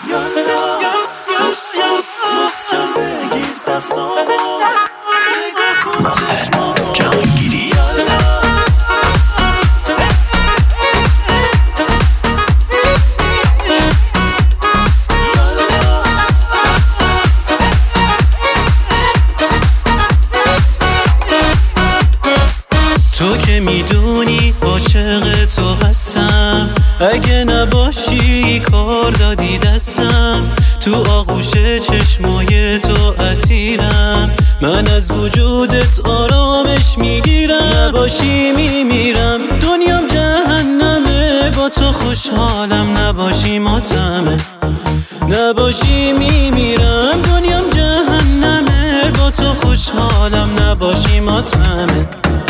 تو که میدونی عاشق تو هستم، اگه نباشی کار دادی دستم. تو آغوش چشمای تو اسیرم، من از وجودت آرامش میگیرم. نباشی میمیرم، دنیام جهنمه، با تو خوشحالم نباشی ماتمه. نباشی میمیرم، دنیام جهنمه، با تو خوشحالم نباشی ماتمه.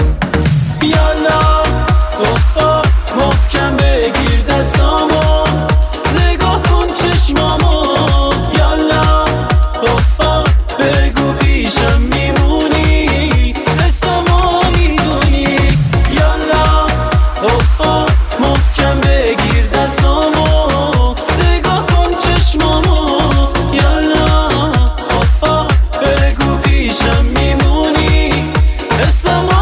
یالا اوه محکم بگیر دستامو، نگاه کن چشمامو. یالا اوه بگو پیشم میمونی، حسامو میدونی. یالا اوه محکم بگیر دستامو، نگاه کن چشمامو. یالا اوه بگو پیشم میمونی، حسامو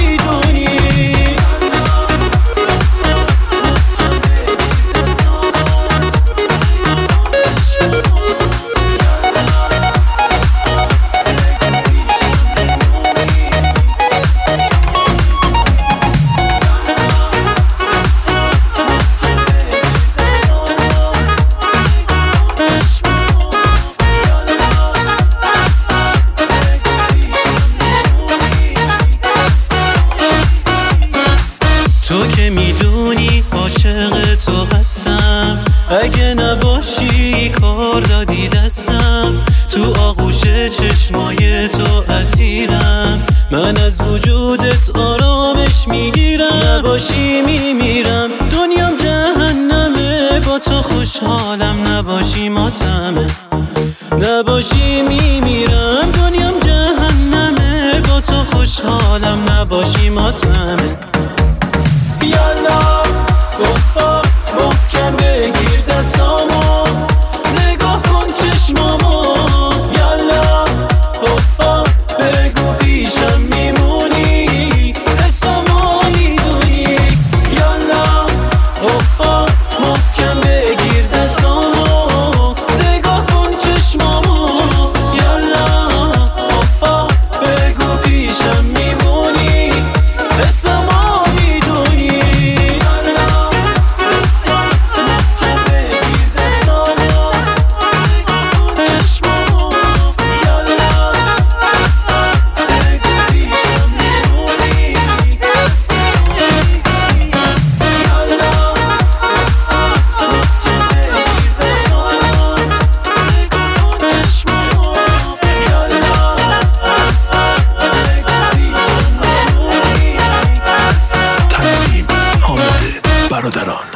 تو که میدونی عاشق تو هستم، اگه نباشی کار دادی دستم. تو آغوش چشمای تو اسیرم، من از وجودت آرامش میگیرم. نباشی میمیرم، دنیام جهنمه، با تو خوشحالم نباشی ماتمه. نباشی میمیرم، دنیام جهنمه، با تو خوشحالم نباشی ماتمه. یالا اوه محکم بگیر دستامو، نگاه کن چشمامو. یالا اوه بگو پیشم میمونی، حسامو میدونی. یالا اوه محکم بگیر دستامو، نگاه کن چشمامو. یالا اوه بگو پیشم میمونی، حسامو برادران.